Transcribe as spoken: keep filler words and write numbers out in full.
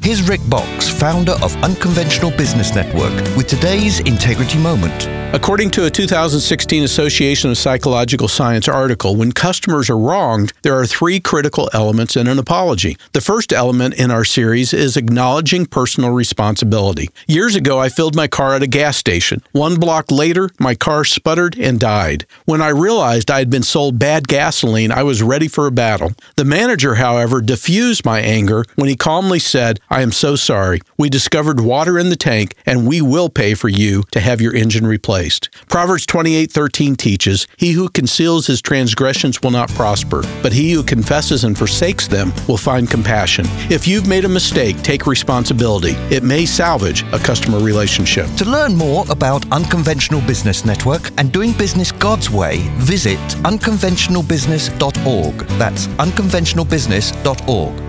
Here's Rick Box, founder of Unconventional Business Network, with today's Integrity Moment. According to a two thousand sixteen Association of Psychological Science article, when customers are wronged, there are three critical elements in an apology. The first element in our series is acknowledging personal responsibility. Years ago, I filled my car at a gas station. One block later, my car sputtered and died. When I realized I had been sold bad gasoline, I was ready for a battle. The manager, however, diffused my anger when he calmly said, "I am so sorry. We discovered water in the tank, and we will pay for you to have your engine replaced." Proverbs twenty-eight thirteen teaches, "He who conceals his transgressions will not prosper, but he who confesses and forsakes them will find compassion." If you've made a mistake, take responsibility. It may salvage a customer relationship. To learn more about Unconventional Business Network and doing business God's way, visit unconventional business dot org. That's unconventional business dot org.